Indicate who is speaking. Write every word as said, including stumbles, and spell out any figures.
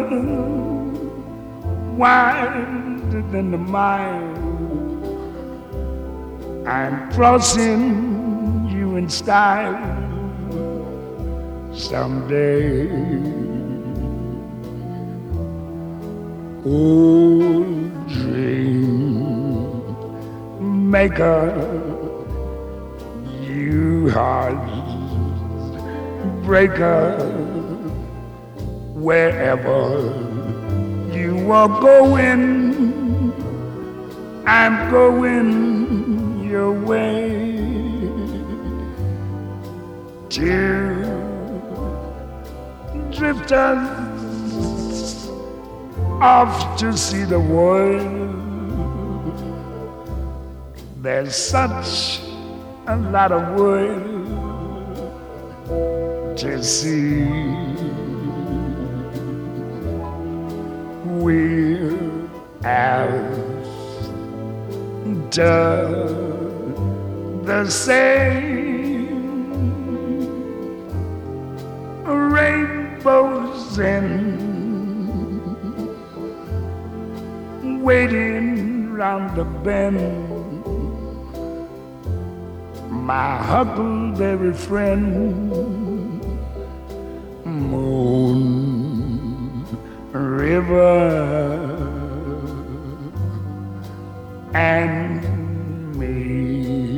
Speaker 1: wider than the mile. I'm crossing you in style someday. Oh, dream maker, you heart breaker, wherever you are going, I'm going your way. Two drifters off to see the world. There's such a lot of world to see. We're after the same rainbows in waiting round the bend. My huckleberry friend, Moon River and me.